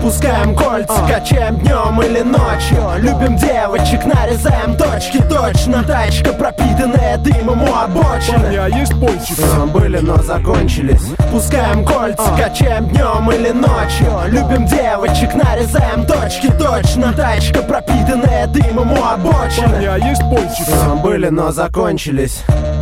Пускаем кольца, качаем днем или ночью. Любим девочек, нарезаем точки точно. Тачка, пропитанная дымом у обочины. Парни, а есть пончик? Были, но закончились. Пускаем кольца, качаем днем или ночью. Любим девочек, нарезаем точки точно. Тачка, пропитанная дымом у обочины. Парни, а есть пончик? Были, но закончились.